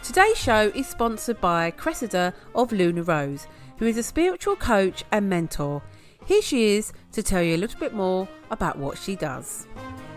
Today's show is sponsored by Cressida of Luna Rose, who is a spiritual coach and mentor. Here she is to tell you a little bit more about what she does.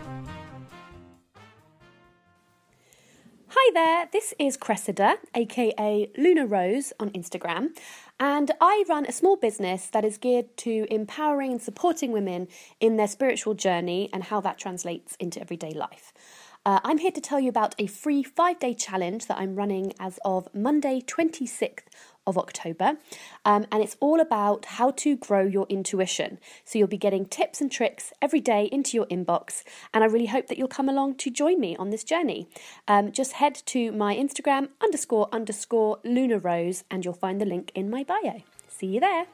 Hi there, this is Cressida, aka Luna Rose on Instagram, and I run a small business that is geared to empowering and supporting women in their spiritual journey and how that translates into everyday life. I'm here to tell you about a free 5-day challenge that I'm running as of Monday 26th of October, and it's all about how to grow your intuition. So you'll be getting tips and tricks every day into your inbox, and I really hope that you'll come along to join me on this journey. Just head to my Instagram __ Luna Rose and you'll find the link in my bio. See you there.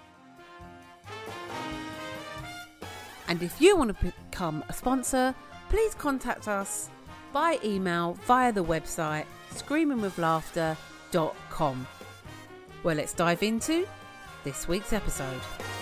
And if you want to become a sponsor, please contact us by email via the website screamingwithlaughter.com. Well, let's dive into this week's episode.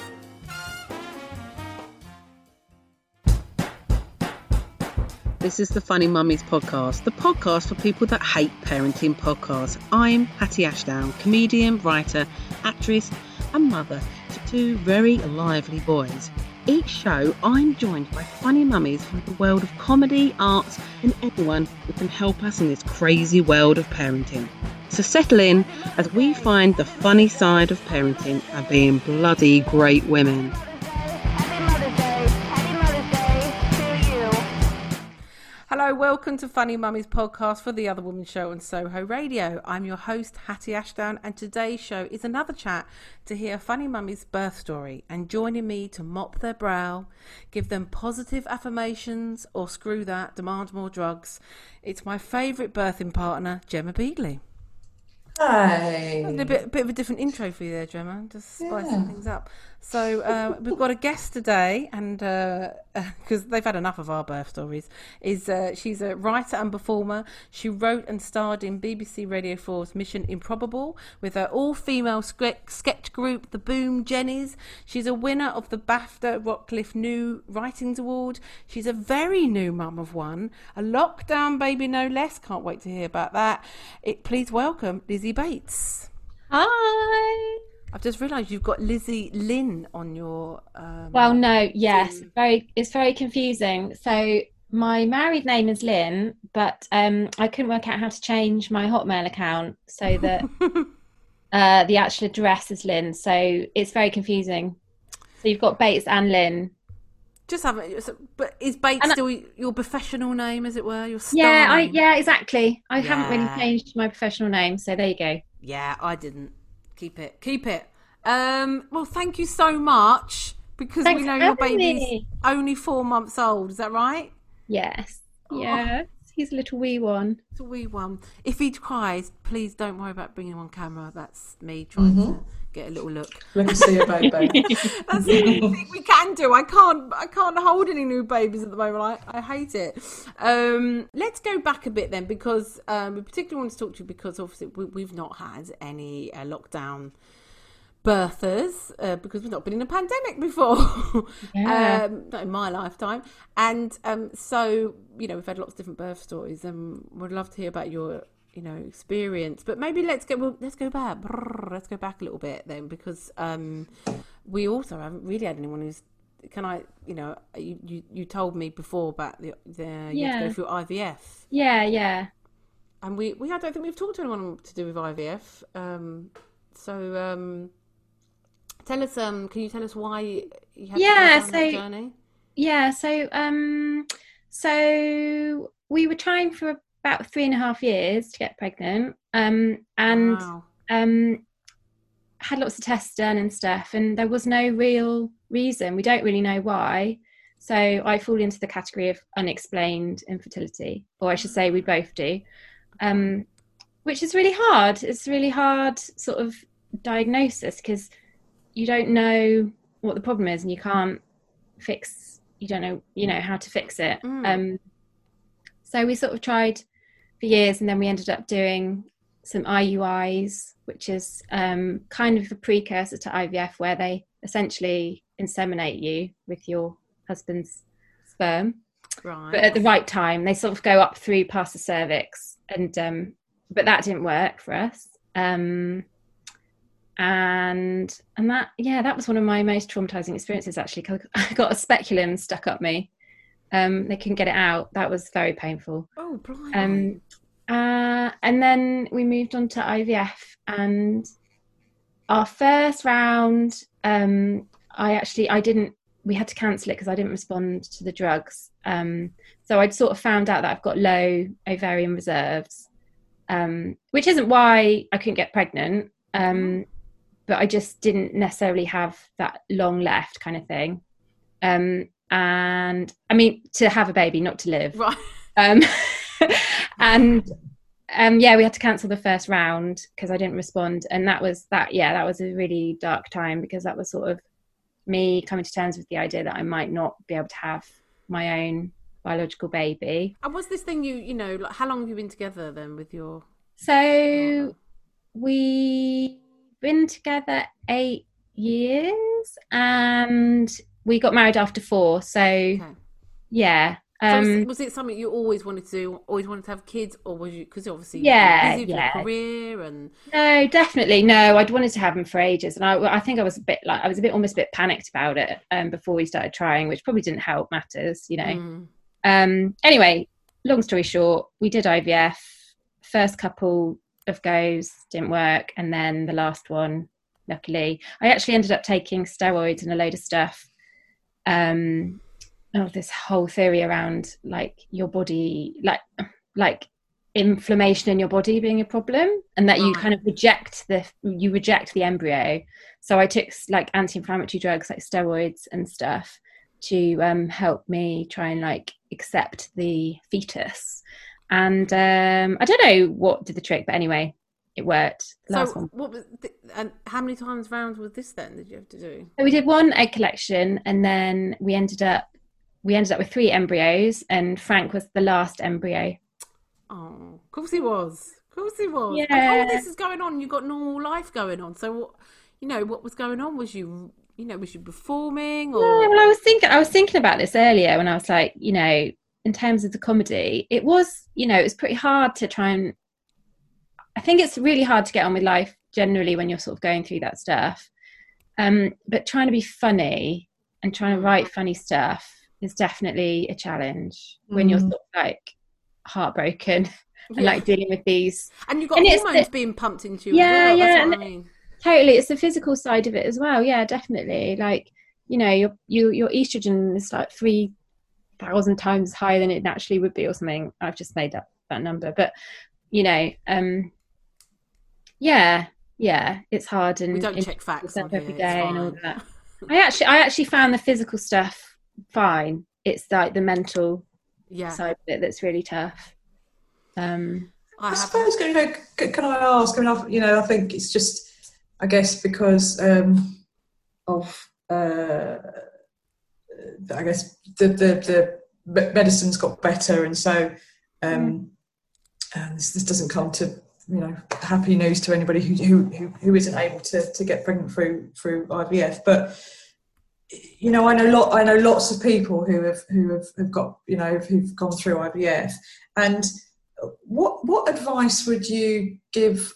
This is the Funny Mummies podcast, the podcast for people that hate parenting podcasts. I'm Hattie Ashdown, comedian, writer, actress and mother to 2 very lively boys. Each show, I'm joined by funny mummies from the world of comedy, arts and everyone who can help us in this crazy world of parenting. So settle in as we find the funny side of parenting and being bloody great women. Hello, welcome to Funny Mummies podcast for the Other Woman Show on Soho Radio. I'm your host, Hattie Ashdown, and today's show is another chat to hear Funny Mummy's birth story, and joining me to mop their brow, give them positive affirmations, or screw that, demand more drugs. It's my favourite birthing partner, Gemma Beagley. Hi. A bit of a different intro for you there, Gemma, just spicing things up. So we've got a guest today, and because they've had enough of our birth stories, she's a writer and performer. She wrote and starred in BBC Radio 4's Mission Improbable with her all-female sketch group, the Boom Jennies. She's a winner of the BAFTA Rockcliffe New Writings Award. She's a very new mum of one, a lockdown baby no less. Can't wait to hear about that. Please welcome Lizzie Bates. Hi. I've just realised you've got Lizzie Lynn on your. Well, no, yes, it's very confusing. So my married name is Lynn, but I couldn't work out how to change my Hotmail account so that the actual address is Lynn. So it's very confusing. So you've got Bates and Lynn. Just have it. But is Bates still your professional name, as it were? Your star name? Yeah, exactly. I haven't really changed my professional name, so there you go. Yeah, I didn't. Keep it. Well, thank you so much, because we know your baby's only 4 months old. Is that right? Yes. Yeah. He's a little wee one. It's a wee one. If he cries, please don't worry about bringing him on camera. That's me trying to get a little look. Let me see your baby. That's the only thing we can do. I can't hold any new babies at the moment. I hate it. Let's go back a bit then, because we particularly want to talk to you because obviously we've not had any lockdown birthers because we've not been in a pandemic before. Not in my lifetime. And so we've had lots of different birth stories, and we'd love to hear about your experience. But maybe let's go back a little bit then, because we also haven't really had anyone who's you told me before about you had to go through IVF. Yeah. And we I don't think we've talked to anyone to do with IVF. Tell us, can you tell us why you had to go down that journey? Yeah, so we were trying for about 3.5 years to get pregnant, and wow. Had lots of tests done and stuff, and there was no real reason. We don't really know why. So I fall into the category of unexplained infertility, or I should say we both do, which is really hard. It's really hard sort of diagnosis, because you don't know what the problem is, and you don't know how to fix it. So we sort of tried for years, and then we ended up doing some IUIs, which is kind of a precursor to IVF, where they essentially inseminate you with your husband's sperm. Right. But at the right time, they sort of go up through past the cervix, and but that didn't work for us. And that, that was one of my most traumatizing experiences, actually. 'Cause I got a speculum stuck up me. They couldn't get it out. That was very painful. Oh, blimey. And then we moved on to IVF, and our first round, we had to cancel it because I didn't respond to the drugs. So I'd sort of found out that I've got low ovarian reserves, which isn't why I couldn't get pregnant. But I just didn't necessarily have that long left kind of thing. And I mean, to have a baby, not to live. Right. And we had to cancel the first round because I didn't respond. And that was a really dark time, because that was sort of me coming to terms with the idea that I might not be able to have my own biological baby. And was this thing like, how long have you been together then with your... So we've been together 8 years, and we got married after 4. So yeah. So was it something you always wanted to do, always wanted to have kids, or was you, because obviously busy with your career and... No, definitely no. I'd wanted to have them for ages, and I think I was almost a bit panicked about it before we started trying, which probably didn't help matters, Anyway, long story short, we did IVF. First couple of goes didn't work, and then the last one, luckily, I actually ended up taking steroids and a load of stuff. This whole theory around like your body, like inflammation in your body being a problem, and that you kind of reject the embryo. So I took like anti-inflammatory drugs like steroids and stuff to help me try and like accept the fetus. And I don't know what did the trick, but anyway, it worked. Last one. What was and how many times round was this then? Did you have to do? So we did 1 egg collection, and then we ended up with 3 embryos, and Frank was the last embryo. Oh, of course he was. Yeah. And all this is going on. You've got normal life going on. So what was going on? Was you performing? Or... No, well, I was thinking about this earlier when I was like, in terms of the comedy, it was pretty hard to try and... I think it's really hard to get on with life generally when you're sort of going through that stuff. But trying to be funny and trying to write funny stuff is definitely a challenge when you're sort of like heartbroken and like dealing with these. And you've got hormones being pumped into you as well. That's what I mean. Totally. It's the physical side of it as well. Yeah, definitely. Like, your estrogen is like 3,000 times higher than it naturally would be or something. I've just made up that number. But, it's hard. And we don't check facts on every day and all that. I actually found the physical stuff fine. It's like the mental side of it that's really tough. I suppose, can I ask? I mean, I think it's just, I guess, because of I guess the medicine's got better, and so this doesn't come to happy news to anybody who isn't able to get pregnant through IVF, but. I know lots of people who have got who've gone through IVF. And what advice would you give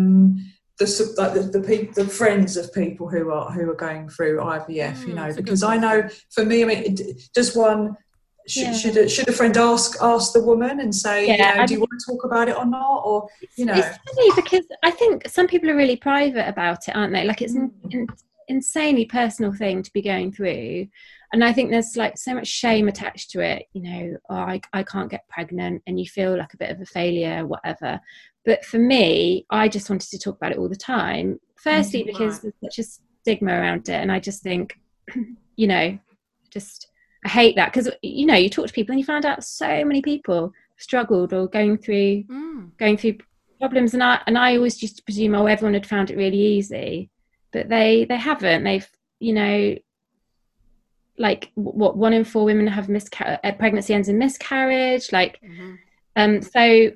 the friends of people who are going through IVF? Because I know for me, I mean, does one should a friend ask the woman and say, do you want to talk about it or not? Or it's funny because I think some people are really private about it, aren't they? Like it's insanely personal thing to be going through, and I think there's like so much shame attached to it. I can't get pregnant, and you feel like a bit of a failure, whatever. But for me, I just wanted to talk about it all the time. Firstly, because there's such a stigma around it, and I just think, I hate that because you talk to people and you find out so many people struggled or going through problems, and I always used to presume everyone had found it really easy. But they haven't. They've, like 1 in 4 women have pregnancy ends in miscarriage. Like, so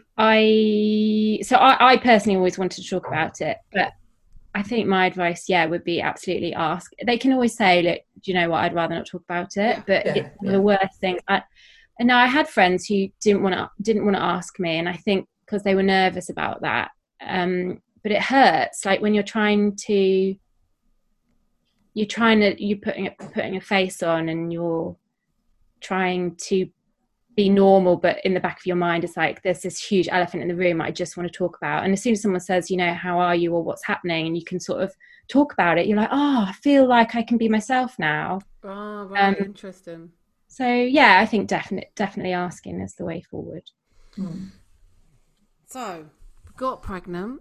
I personally always wanted to talk about it. But I think my advice, would be absolutely ask. They can always say, look, do you know what? I'd rather not talk about it. The worst thing. I had friends who didn't want to ask me, and I think because they were nervous about that. But it hurts, like when you're putting a face on and you're trying to be normal, but in the back of your mind it's like there's this huge elephant in the room I just want to talk about. And as soon as someone says, how are you or what's happening, and you can sort of talk about it, you're like, I feel like I can be myself now. Oh, right. Interesting. So yeah, I think definitely asking is the way forward. So got pregnant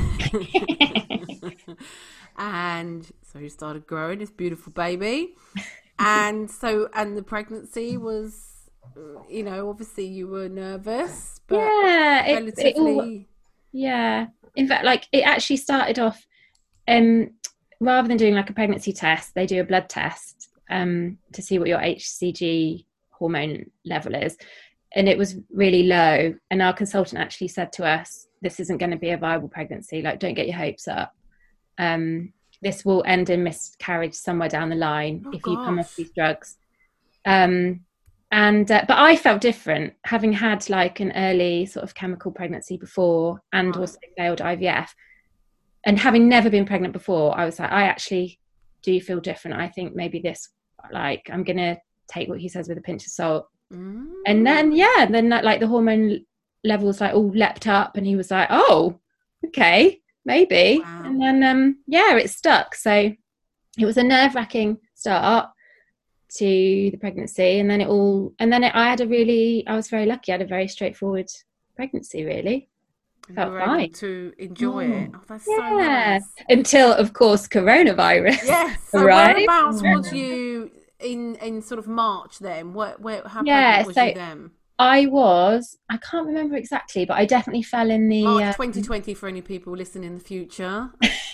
and so you started growing this beautiful baby, and the pregnancy was, obviously you were nervous, but relatively. In fact, like it actually started off, rather than doing like a pregnancy test, they do a blood test to see what your HCG hormone level is, and it was really low, and our consultant actually said to us, this isn't going to be a viable pregnancy, like don't get your hopes up, this will end in miscarriage somewhere down the line if you come off these drugs. But I felt different, having had like an early sort of chemical pregnancy before, and also failed IVF, and having never been pregnant before, I was like, I actually do feel different. I think maybe this, like, I'm gonna take what he says with a pinch of salt. And then like the hormone levels like all leapt up, and he was like, oh, okay, maybe. Wow. And then it stuck. So it was a nerve-wracking start to the pregnancy, and then I was very lucky. I had a very straightforward pregnancy, really. Felt fine to enjoy it. Oh, that's so nice. Until, of course, coronavirus. Yes. So whereabouts was you in sort of March then? How pregnant was you then? I can't remember exactly, but I definitely fell in the March 2020 for any people listening in the future.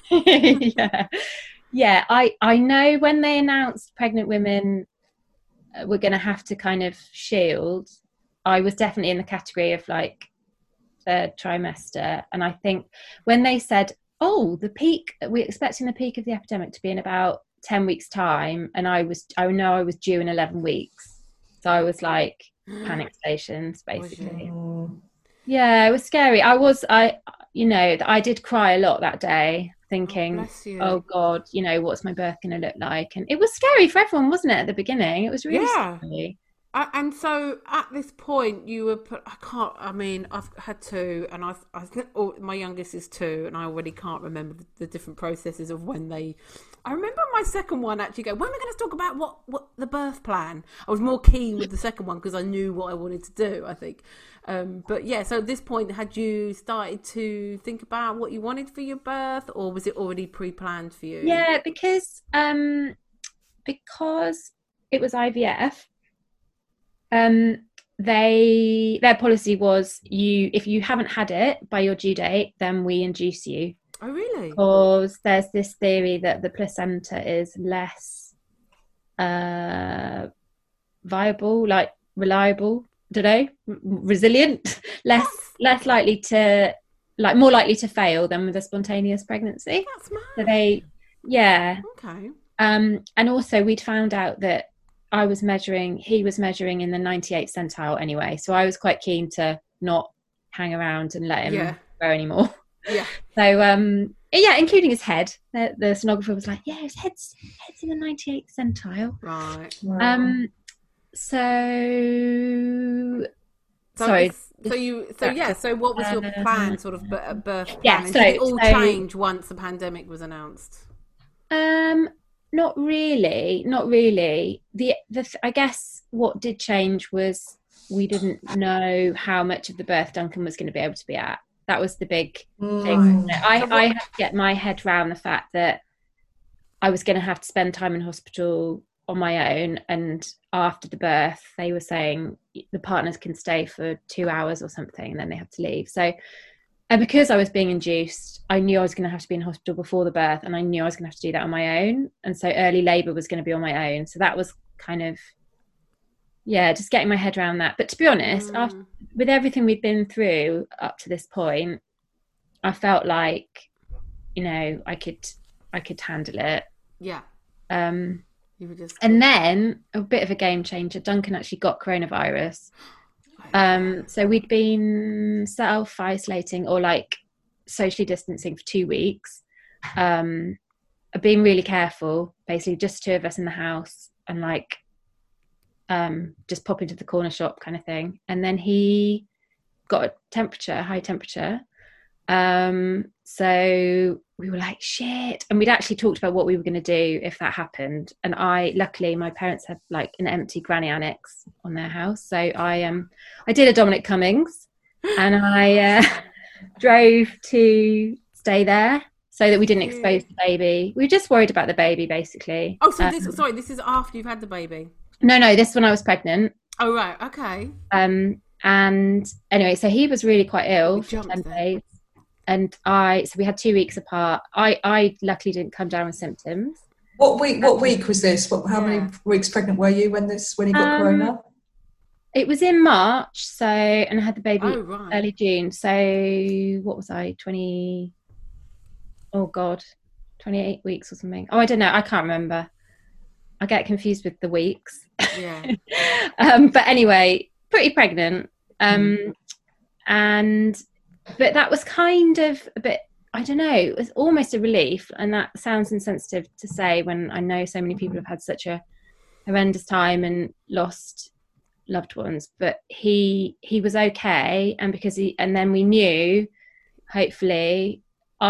Yeah, I know when they announced pregnant women were going to have to kind of shield, I was definitely in the category of like third trimester. And I think when they said, we're expecting the peak of the epidemic to be in about 10 weeks time, and I know I was due in 11 weeks. So I was like panic stations, basically. Yeah, it was scary. I did cry a lot that day, thinking, oh God, what's my birth going to look like? And it was scary for everyone, wasn't it, at the beginning? It was really scary. And so at this point you were I've had two, and my youngest is 2, and I already can't remember the different processes of when I remember my second one actually go, when are we going to talk about what the birth plan? I was more keen with the second one because I knew what I wanted to do, I think. But yeah, so at this point, had you started to think about what you wanted for your birth, or was it already pre-planned for you? Yeah, because it was IVF, their policy was if you haven't had it by your due date, then we induce you. Oh, really? Because there's this theory that the placenta is less viable, like reliable, resilient, less likely to, like, more likely to fail than with a spontaneous pregnancy. That's mad. So okay. And also we'd found out that he was measuring in the 98th centile anyway, so I was quite keen to not hang around and let him grow anymore. Yeah. So including his head. The sonographer was like, his head's in the 98th centile. Right. Wow. So what was your plan, sort of birth plan? Did it all change once the pandemic was announced? Not really. I guess what did change was we didn't know how much of the birth Duncan was going to be able to be at. That was the big thing. I had to get my head around the fact that I was going to have to spend time in hospital on my own, and after the birth they were saying the partners can stay for 2 hours or something and then they have to leave. So, and because I was being induced, I knew I was going to have to be in hospital before the birth, and I knew I was going to have to do that on my own, and so early labour was going to be on my own. So that was kind of just getting my head around that. But to be honest, with everything we'd been through up to this point, I felt like I could handle it. You were just... And then a bit of a game changer, Duncan actually got coronavirus. So we'd been self-isolating or like socially distancing for 2 weeks. Being really careful, basically just 2 of us in the house, and like just pop into the corner shop kind of thing. And then he got a high temperature. So we were like, shit. And we'd actually talked about what we were going to do if that happened. And luckily my parents had like an empty granny annex on their house. So I did a Dominic Cummings and I drove to stay there so that we didn't expose the baby. We were just worried about the baby, basically. Oh, so this is after you've had the baby? No, this when I was pregnant. Oh, right, okay. And anyway, so he was really quite ill for 10 days. And so we had 2 weeks apart. I luckily didn't come down with symptoms. What week was this? How many weeks pregnant were you when he got corona? It was in March, and I had the baby early June. So what was I, 28 weeks or something. Oh, I don't know. I can't remember. I get confused with the weeks. Yeah. But anyway, pretty pregnant. But that was kind of a bit, I don't know, it was almost a relief. And that sounds insensitive to say when I know so many people have had such a horrendous time and lost loved ones. But he was okay. And and then we knew, hopefully,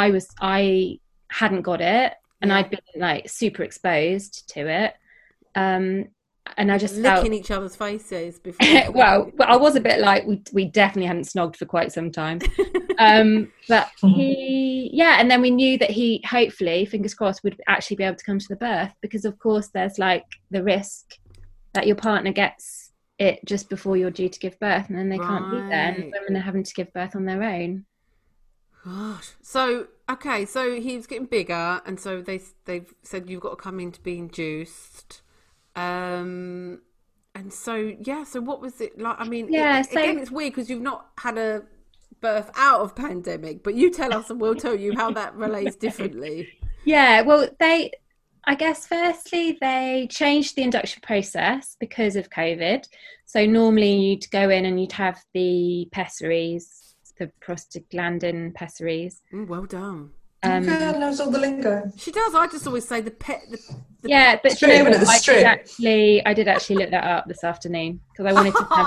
I hadn't got it and I'd been like super exposed to it. And I just licking each other's faces before. well, I was a bit like we definitely hadn't snogged for quite some time. But and then we knew that he hopefully, fingers crossed, would actually be able to come to the birth, because of course there's like the risk that your partner gets it just before you're due to give birth, and then they can't be there, and women are having to give birth on their own. Gosh. So he's getting bigger, and so they've said you've got to come in to be induced. And so what was it like? I mean, again, it's weird because you've not had a birth out of pandemic, but you tell us and we'll tell you how that relates differently. Well, I guess firstly they changed the induction process because of COVID. So normally you'd go in and you'd have the pessaries, the prostaglandin pessaries. Well done. Girl knows all the lingo. She does. I just always say the but I did actually look that up this afternoon because I wanted to have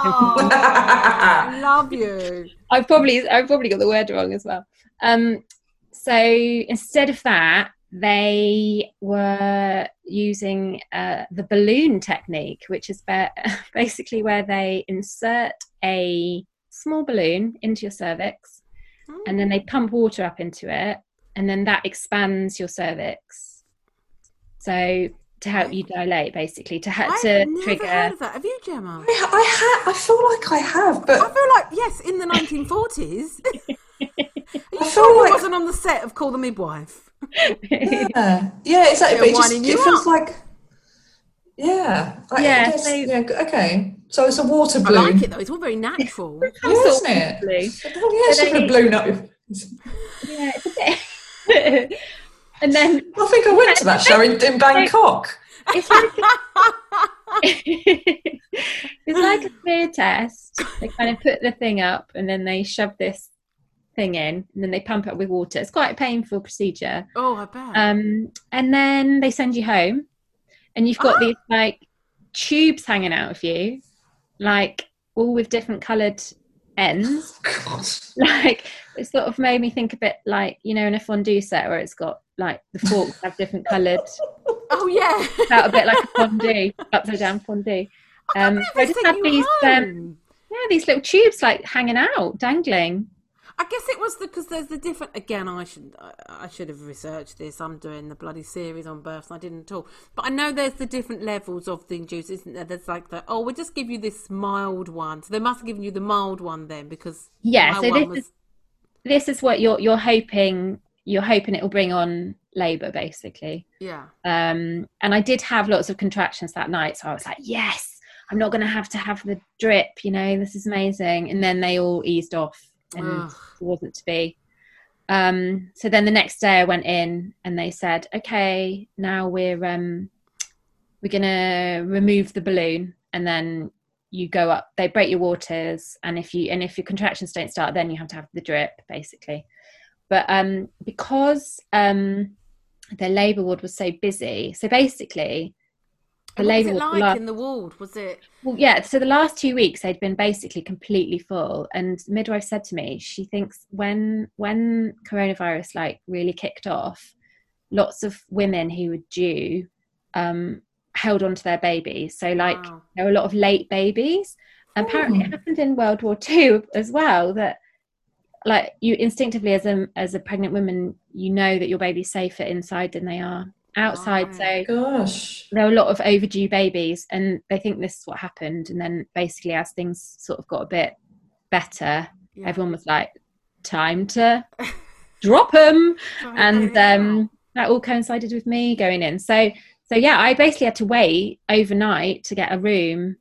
I love you. I've probably got the word wrong as well. So instead of that, they were using the balloon technique, which is basically where they insert a small balloon into your cervix, and then they pump water up into it. And then that expands your cervix, so to help you dilate, basically, to trigger. I've never heard of that. Have you, Gemma? I feel like I have, but I feel like yes, in the 1940s. I feel like it wasn't on the set of Call the Midwife. Yeah, exactly. But it feels like okay. So it's a water balloon. I like it though. It's all very natural. Isn't it? It's just a balloon up. Yeah, it's a bit. And then I think I went to that show in Bangkok. It's like a smear test. They kind of put the thing up and then they shove this thing in and then they pump it with water. It's quite a painful procedure. Oh, I bet. And then they send you home and you've got these like tubes hanging out of you, like all with different coloured ends. God. Like it sort of made me think a bit like, you know, in a fondue set where it's got like the forks have different coloured. Oh yeah, felt a bit like a fondue, upside down fondue. I just had these these little tubes like hanging out, dangling. I guess it was because there's the different. Again, I should have researched this. I'm doing the bloody series on births. I didn't at all. But I know there's the different levels of the induced, isn't there? There's like we'll just give you this mild one. So they must have given you the mild one then, because so this is what you're hoping. You're hoping it will bring on labour, basically. Yeah. And I did have lots of contractions that night, so I was like, yes, I'm not going to have the drip. You know, this is amazing. And then they all eased off. And it wasn't to be. So then the next day I went in and they said, okay, now we're going to remove the balloon and then you go up, they break your waters, and if your contractions don't start, then you have to have the drip, basically. But because the labour ward was so busy, so basically the what was labour it ward like in the ward? Was it? Well, yeah, so the last 2 weeks they'd been basically completely full, and the midwife said to me she thinks when coronavirus like really kicked off, lots of women who were due held on to their babies, so like there were a lot of late babies. And apparently it happened in World War II as well, that like you instinctively as a pregnant woman, you know that your baby's safer inside than they are outside. So gosh, there were a lot of overdue babies, and they think this is what happened. And then basically as things sort of got a bit better, everyone was like, time to drop them. And that all coincided with me going in. So yeah, I basically had to wait overnight to get a room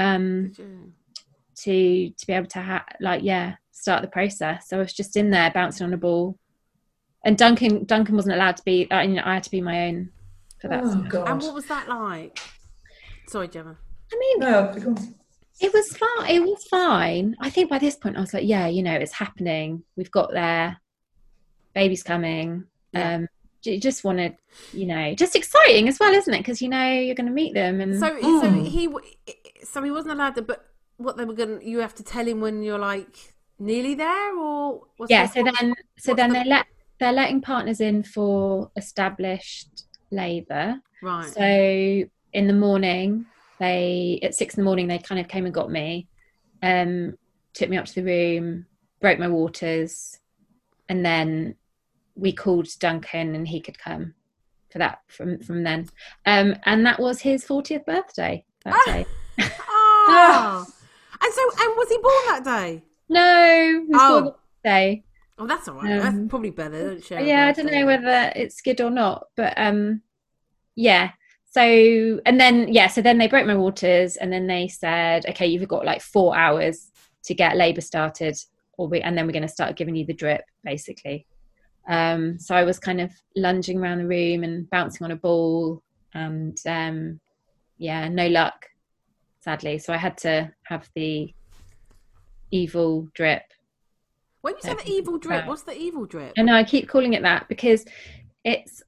to be able to start the process. So I was just in there bouncing on a ball, and Duncan wasn't allowed to be. I had to be my own for that. Oh, God. And what was that like? Sorry, Gemma. I mean, it was fine. It was fine. I think by this point I was like, yeah, it's happening. We've got there. Baby's coming. Yeah. You just wanted, just exciting as well, isn't it? Because you're going to meet them. And so he wasn't allowed to. But what they were going, you have to tell him when you're like nearly there, or they're letting partners in for established labour. Right. So in the morning, at 6 a.m, they kind of came and got me, took me up to the room, broke my waters, and then we called Duncan and he could come for that from then. And that was his 40th birthday that day. Oh. And was he born that day? No, he was born the next day. Oh, that's all right. That's probably better, don't you? Yeah, I don't know whether it's good or not, but yeah. So then they broke my waters, and then they said, okay, you've got like 4 hours to get labour started, and then we're going to start giving you the drip, basically. So I was kind of lunging around the room and bouncing on a ball, and no luck, sadly. So I had to have the evil drip. When you say the evil drip, what's the evil drip? I know, I keep calling it that because it's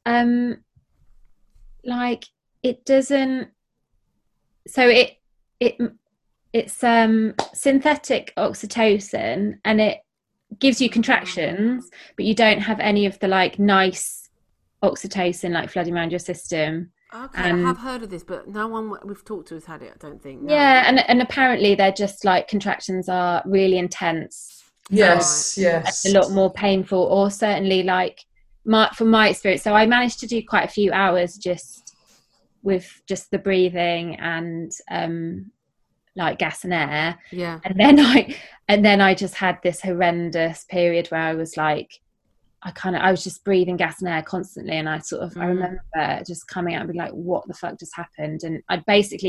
like it doesn't. So it's synthetic oxytocin, and it gives you contractions, but you don't have any of the like nice oxytocin like flooding around your system. Okay, I have heard of this, but no one we've talked to has had it, I don't think. No. Yeah, and apparently they're just like contractions are really intense. Yes. A lot more painful, or certainly like from my experience. So I managed to do quite a few hours just with just the breathing and like gas and air. Yeah. And then I just had this horrendous period where I was like, I was just breathing gas and air constantly, and I remember just coming out and being like, what the fuck just happened? And I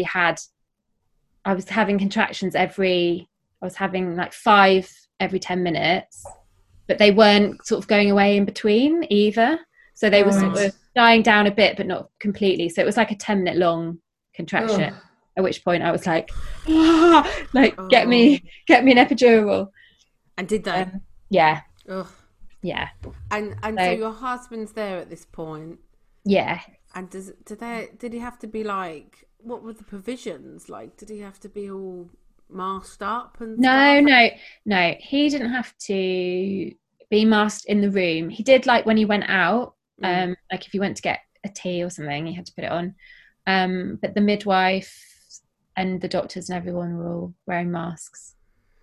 was having contractions I was having like 5 every 10 minutes, but they weren't sort of going away in between either. So they were sort of dying down a bit, but not completely. So it was like a 10-minute long contraction. At which point I was like, get me an epidural. And did they? Yeah. Ugh. Yeah. And so your husband's there at this point. Yeah. And did he have to be like, what were the provisions? Like, did he have to be all masked up and stuff? No. He didn't have to be masked in the room. He did like when he went out, like if he went to get a tea or something, he had to put it on. But the midwife and the doctors and everyone were all wearing masks.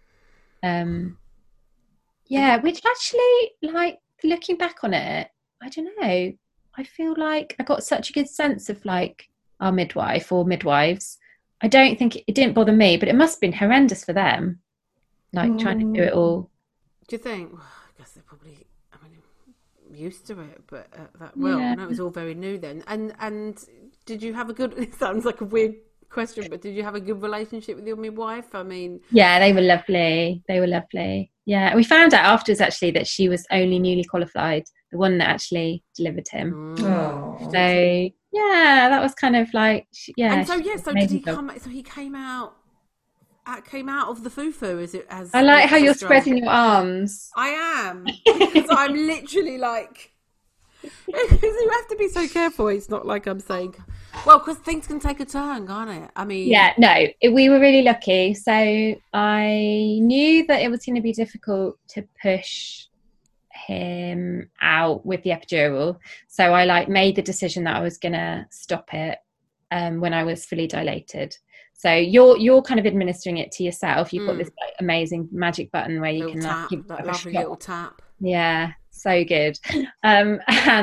Which actually, like, looking back on it, I don't know, I feel like I got such a good sense of like our midwife or midwives. I don't think it didn't bother me, but it must have been horrendous for them, like trying to do it all. Do you think? Well, I guess they're probably, used to it, but no, it was all very new then. And did you have a good? It sounds like a weird question, but did you have a good relationship with your midwife? Yeah, they were lovely. Yeah, we found out afterwards actually that she was only newly qualified, the one that actually delivered him. So yeah, that was kind of like And so did he come? So he came out came out of the fufu, as I like it's how you're described. spreading your arms. I am, because I'm literally like, because you have to be so careful. It's not like I'm saying, well, because things can take a turn, can't it? I mean, Yeah, no, we were really lucky. So I knew that it was going to be difficult to push him out with the epidural. So I like made the decision that I was going to stop it when I was fully dilated. So you're kind of administering it to yourself. You've got this like amazing magic button where you little can tap, give that a lovely shot. little tap. Yeah, so good. And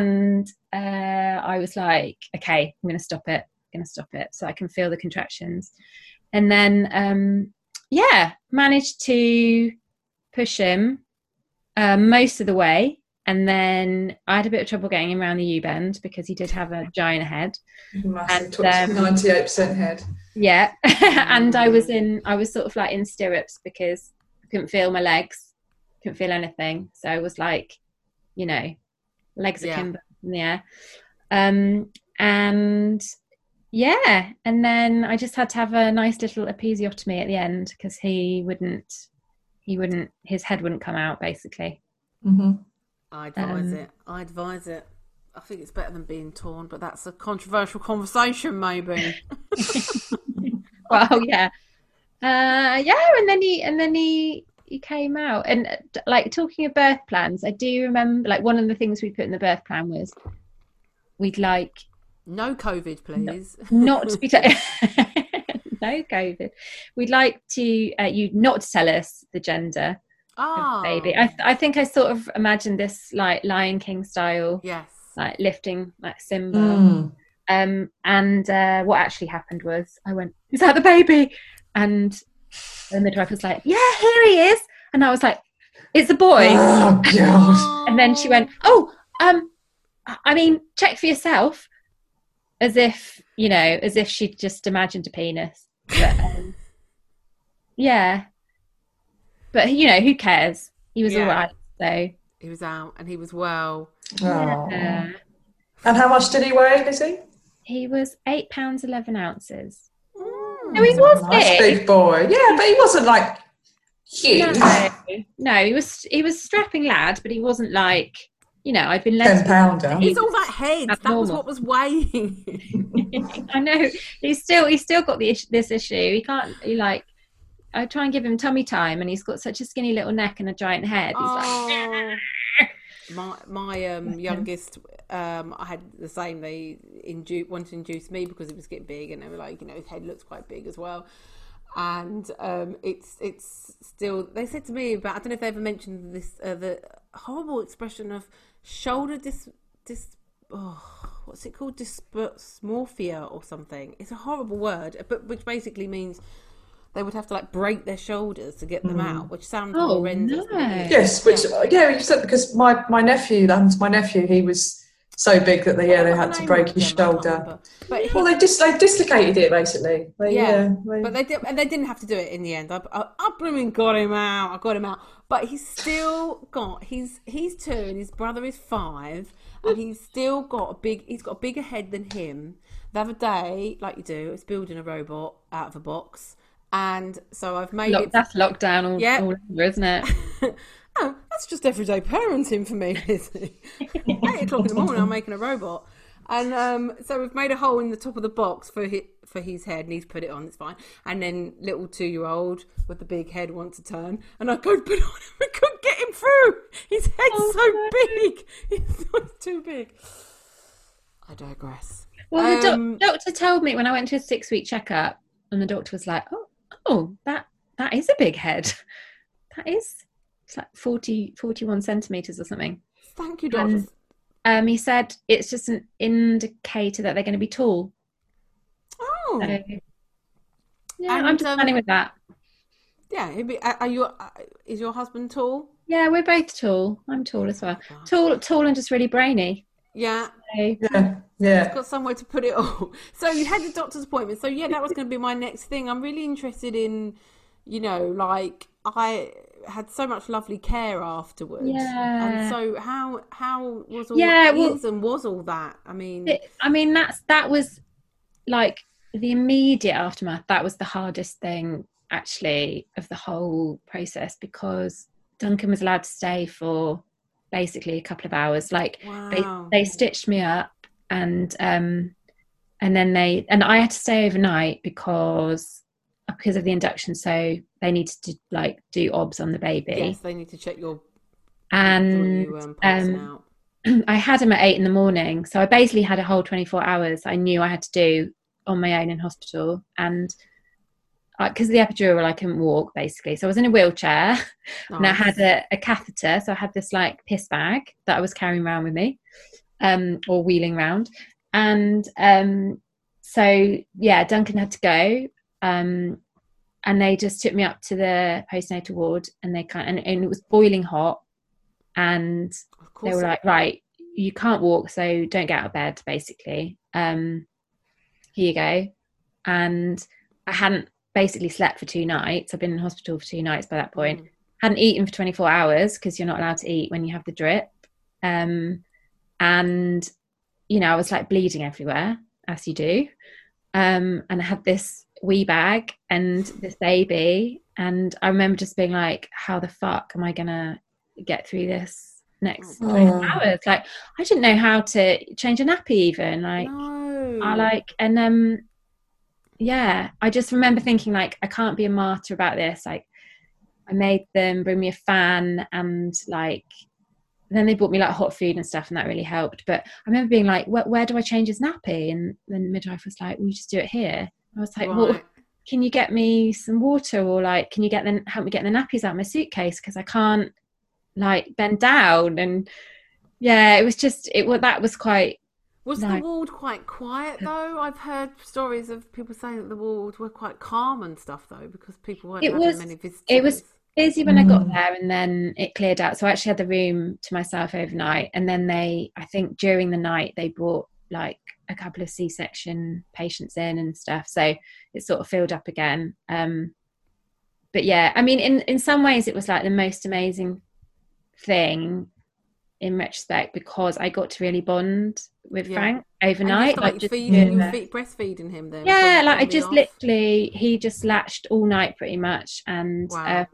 I was like, okay, I'm going to stop it. So I can feel the contractions. And then, managed to push him most of the way. And then I had a bit of trouble getting him around the U-bend because he did have a giant head. Massive, And, 98% head. Yeah. And I was sort of like in stirrups because I couldn't feel my legs, couldn't feel anything. So I was like, legs akimbo in the air. And then I just had to have a nice little episiotomy at the end because his head wouldn't come out basically. Mm-hmm. I advise it. I think it's better than being torn, but that's a controversial conversation, maybe. Well, yeah. And then he came out. And like talking of birth plans, I do remember like one of the things we put in the birth plan was we'd like no COVID, please. Not to be no COVID. We'd like to you not to tell us the gender of the baby. I think I sort of imagined this like Lion King style. Yes. Like lifting like Simba. And what actually happened was I went, "Is that the baby?" And the midwife was like, "Yeah, here he is." And I was like, "It's a boy." Oh God. And then she went, "Oh, I mean, check for yourself," as if she'd just imagined a penis. But, yeah. But who cares? He was all right. So he was out and he was well. Yeah. And how much did he weigh, Lizzie? He was 8 pounds 11 ounces. Mm. No, he was Nice big boy. Yeah, but he wasn't like huge. No, he was strapping lad, but he wasn't like I'd been 10-pounder. He's all that head. That normal. was what was weighing. I know. He's still got this issue. He can't. I try and give him tummy time, and he's got such a skinny little neck and a giant head. He's like. My youngest, I had the same. They wanted to induce me because it was getting big, and they were like, his head looks quite big as well. And it's still. They said to me about. I don't know if they ever mentioned this. The horrible expression of shoulder what's it called? Dysmorphia or something. It's a horrible word, but which basically means they would have to like break their shoulders to get them out, which sounds horrendous. No. Yes, which you said because my nephew, he was so big that they had to break his shoulder. But they dislocated it basically. But they did, and they didn't have to do it in the end. I blooming got him out. I got him out, but he's still got. He's 2, and his brother is 5, and he's still got He's got a bigger head than him. The other day, like you do, it's building a robot out of a box. And so I've made it. That's lockdown all over, isn't it? Oh, that's just everyday parenting for me, Lizzie. 8 o'clock in the morning, I'm making a robot. And so we've made a hole in the top of the box for his head, and he's put it on, it's fine. And then little 2-year-old with the big head wants to turn, and I go put it on him, I couldn't get him through. His head's so big. It's too big. I digress. Well, the doctor told me when I went to a 6-week checkup, and the doctor was like, oh, that is a big head. It's like 41 centimetres or something. Thank you, doctor. And he said it's just an indicator that they're going to be tall. Oh. So, yeah, I'm just planning with that. Yeah, is your husband tall? Yeah, we're both tall. I'm tall as well. Tall and just really brainy. Yeah. So, yeah. Got somewhere to put it all. So you had the doctor's appointment. So that was going to be my next thing. I'm really interested in, like I had so much lovely care afterwards. Yeah. And so how was all and was all that? I mean, that was like the immediate aftermath. That was the hardest thing actually of the whole process, because Duncan was allowed to stay for basically a couple of hours. Like Wow. they stitched me up, and then I had to stay overnight because of the induction. So they needed to like do obs on the baby. Yes, they need to check your And passing out. I had him at 8 a.m, so I basically had a whole 24 hours I knew I had to do on my own in hospital. And because of the epidural, I couldn't walk basically, so I was in a wheelchair. Nice. And I had a catheter, so I had this like piss bag that I was carrying around with me, or wheeling around. And so yeah, Duncan had to go, and they just took me up to the postnatal ward, and they and it was boiling hot, and they were like, right, you can't walk, so don't get out of bed basically. Here you go. And I hadn't basically slept for 2 nights. I've been in hospital for 2 nights by that point. Hadn't eaten for 24 hours because you're not allowed to eat when you have the drip. And you know, I was like bleeding everywhere, as you do. And I had this wee bag and this baby, and I remember just being like, how the fuck am I gonna get through this next 24 hours? Like, I didn't know how to change a nappy even. Like, yeah, I just remember thinking like, I can't be a martyr about this. Like, I made them bring me a fan, and like, then they brought me like hot food and stuff, and that really helped. But I remember being like, where do I change his nappy? And then the midwife was like, well, you just do it here. I was like, well, can you get me some water, or like, can you help me get the nappies out of my suitcase, because I can't like bend down. And yeah, it was just that was quite. Was the ward quite quiet though? I've heard stories of people saying that the ward were quite calm and stuff though, because people weren't having many visitors. It was busy when I got there, and then it cleared out. So I actually had the room to myself overnight, and then I think during the night they brought like a couple of C-section patients in and stuff, so it sort of filled up again. But yeah, I mean, in some ways it was like the most amazing thing in retrospect, because I got to really bond with Frank overnight. Like breastfeeding him then. Yeah, like I just literally, he just latched all night pretty much, and I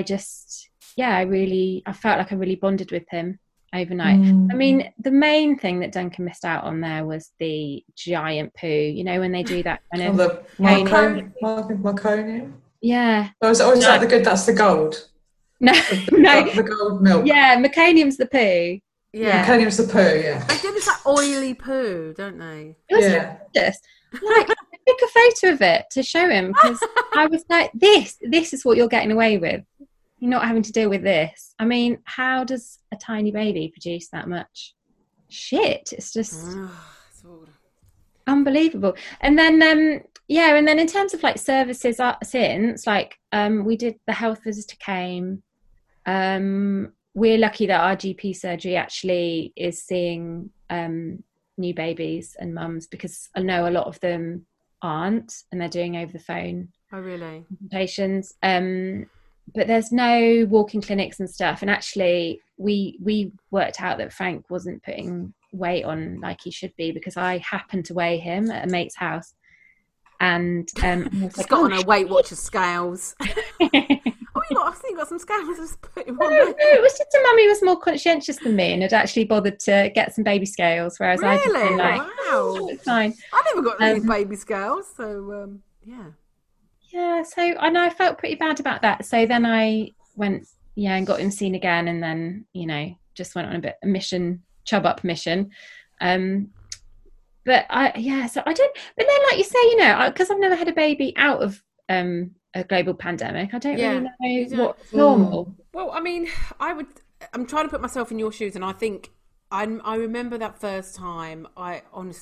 felt like I really bonded with him overnight. I mean, the main thing that Duncan missed out on there was the giant poo. You know, when they do that kind of meconium. Yeah. Is that the good? That's the gold. No, the gold milk. Yeah, meconium's the poo. Yeah, meconium's the poo. Yeah, they do this like oily poo, don't they? It was horrendous. Like, I took a photo of it to show him, because I was like, this is what you're getting away with. You're not having to deal with this. I mean, how does a tiny baby produce that much shit? It's just unbelievable. And then and then in terms of like services since, like we did, the health visitor came. We're lucky that our GP surgery actually is seeing new babies and mums, because I know a lot of them aren't, and they're doing over the phone. Oh, really? Consultations. But there's no walking clinics and stuff. And actually, we worked out that Frank wasn't putting weight on like he should be, because I happened to weigh him at a mate's house, and he's got on a Weight Watchers scales. I think you got some scales. Just put him on. No, it was just a mummy was more conscientious than me and had actually bothered to get some baby scales, whereas I just been like, wow, it's fine. I never got any baby scales, so yeah. Yeah, so I felt pretty bad about that. So then I went, and got him seen again, and then, just went on a mission, chub up mission. So I don't, but then like you say, because I've never had a baby out of a global pandemic, I don't really know what's normal. Well, I mean, I'm trying to put myself in your shoes, and I think I remember that first time. I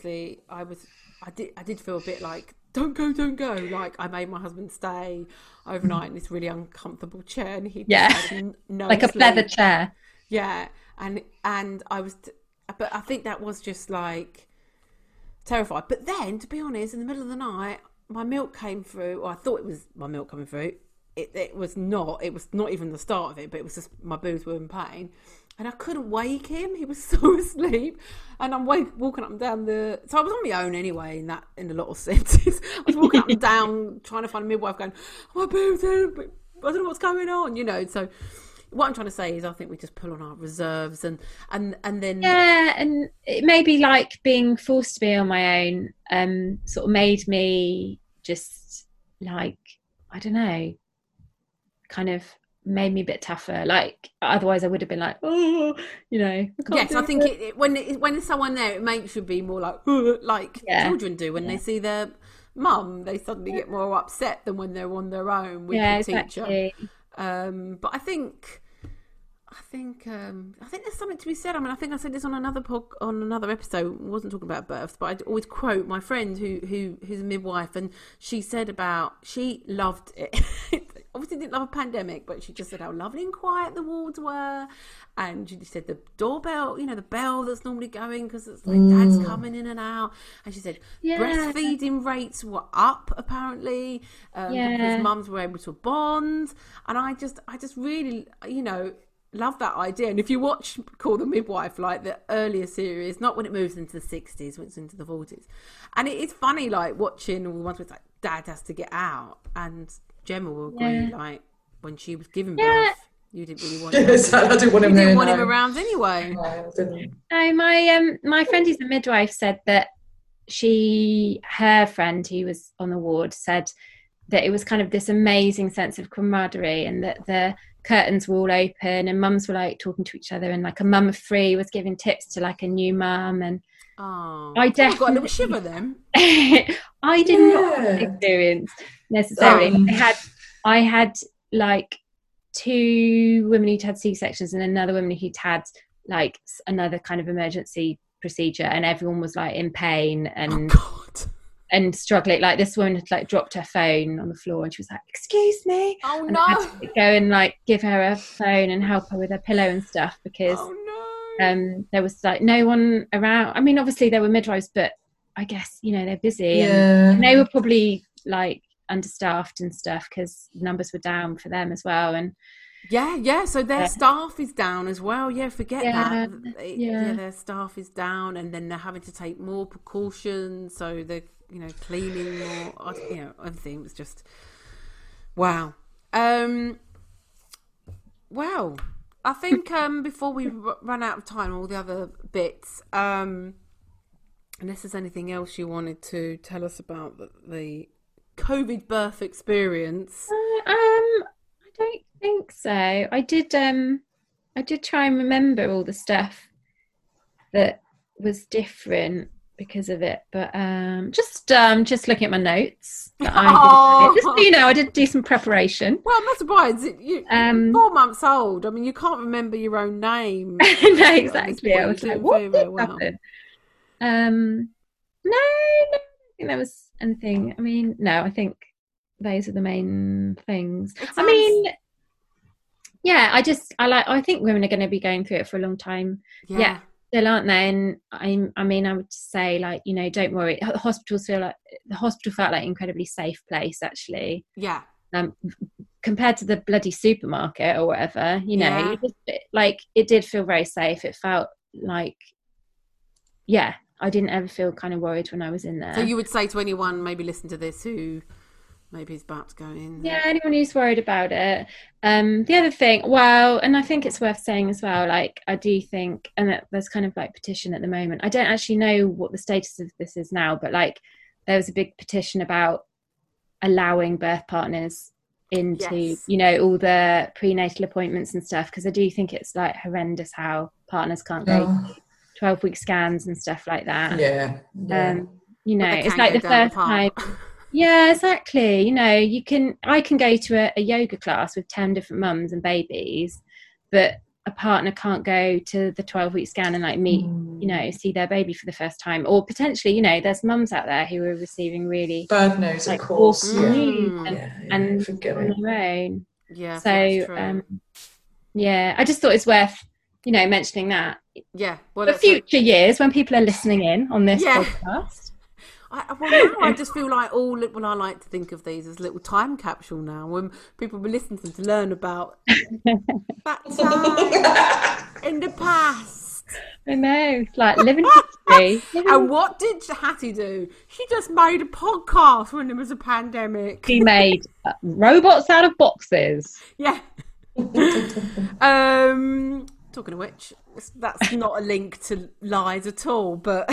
did feel a bit like, don't go. Like, I made my husband stay overnight in this really uncomfortable chair, and he no like sleep. A leather chair. Yeah, and I was, but I think that was just like terrified. But then, to be honest, in the middle of the night, my milk came through, or I thought it was my milk coming through. It was not. It was not even the start of it, but it was just my boobs were in pain. and I couldn't wake him. He was so asleep, and I'm walking up and down so I was on my own anyway in a lot of senses. I was walking up and down trying to find a midwife, going, "Oh, my boobs, I don't know what's going on," So what I'm trying to say is, I think we just pull on our reserves, and then and it maybe like being forced to be on my own sort of made me just like, I don't know, kind of made me a bit tougher. Like otherwise I would have been like, oh, I think when there's someone there, it makes you be more like children do when they see their mum. They suddenly get more upset than when they're on their own with the teacher. But I think there's something to be said. I mean, I think I said this on another episode. I wasn't talking about births, but I'd always quote my friend who's a midwife, and she said she loved it. Obviously didn't love a pandemic, but she just said how lovely and quiet the wards were, and she said the doorbell, the bell that's normally going because it's like dad's coming in and out, and she said breastfeeding rates were up apparently because mums were able to bond, and I just really love that idea. And if you watch Call the Midwife, like the earlier series, not when it moves into the 60s, when it's into the 40s, and it is funny like watching all the ones where it's like dad has to get out, and Gemma will agree, like when she was giving birth, you didn't really want him. I didn't want him there. You didn't want him around anyway. No, I didn't. No, my friend who's a midwife said that her friend who was on the ward said that it was kind of this amazing sense of camaraderie, and that the curtains were all open and mums were like talking to each other, and like a mum of 3 was giving tips to like a new mum, and I definitely got a little shiver then. I did not experience necessarily. I had like 2 women who'd had C-sections and another woman who'd had like another kind of emergency procedure, and everyone was like in pain and struggling. Like this woman had like dropped her phone on the floor, and she was like, "Excuse me." Oh and no! I had to go and like give her a phone and help her with her pillow and stuff, because there was like no one around. I mean, obviously there were midwives, but I guess they're busy, and they were probably like understaffed and stuff because numbers were down for them as well. And so their staff is down as well. Forget that. Their staff is down, and then they're having to take more precautions, so they're cleaning more. Everything was just wow. Wow. I think before we run out of time, all the other bits, unless there's anything else you wanted to tell us about the COVID birth experience. I don't think so. I did try and remember all the stuff that was different because of it, but just looking at my notes that I did do some preparation. Well, I'm not surprised. You 4 months old. I mean, you can't remember your own name. No, exactly. I was like, what did happen? No, I don't think there was anything. I mean, no, I think those are the main things. I mean, I think women are going to be going through it for a long time. Yeah, still, aren't they? And I mean, I would say, like, don't worry. The hospital felt like an incredibly safe place, actually. Yeah. Compared to the bloody supermarket or whatever, it did feel very safe. It felt like, I didn't ever feel kind of worried when I was in there. So you would say to anyone maybe listen to this who maybe is about to go in? Yeah, anyone who's worried about it. The other thing, and I think it's worth saying as well, like, I do think, and that there's kind of like petition at the moment. I don't actually know what the status of this is now, but like there was a big petition about allowing birth partners into, all the prenatal appointments and stuff, because I do think it's like horrendous how partners can't go 12-week scans and stuff like that. It's like the first time. Yeah, exactly. I can go to a yoga class with 10 different mums and babies, but a partner can't go to the 12-week scan and like meet, see their baby for the first time. Or potentially, there's mums out there who are receiving really bad news, of course, and on their own. Yeah. So I just thought it's worth mentioning that. Yeah. Well, for future years when people are listening in on this podcast. Now I just feel like I like to think of these as little time capsule now, when people will listen to them to learn about that time in the past. I know, it's like living history. And what did Hattie do? She just made a podcast when there was a pandemic. He made robots out of boxes. Yeah. Talking of which, that's not a link to lies at all, but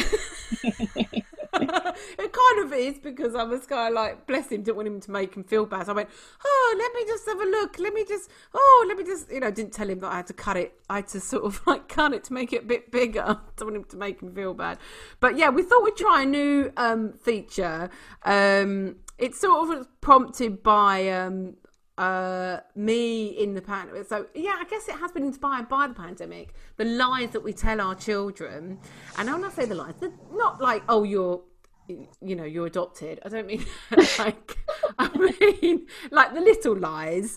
it kind of is, because I was kind of like, bless him, didn't want him to make him feel bad. So I went, let me just have a look. Let me just, didn't tell him that I had to cut it. I had to sort of like cut it to make it a bit bigger. Don't want him to make him feel bad. But yeah, we thought we'd try a new feature. It's sort of was prompted by me in the pandemic. So yeah, I guess it has been inspired by the pandemic, the lies that we tell our children. And when I say the lies, they're not like, oh, you're adopted. I don't mean like, I mean like the little lies,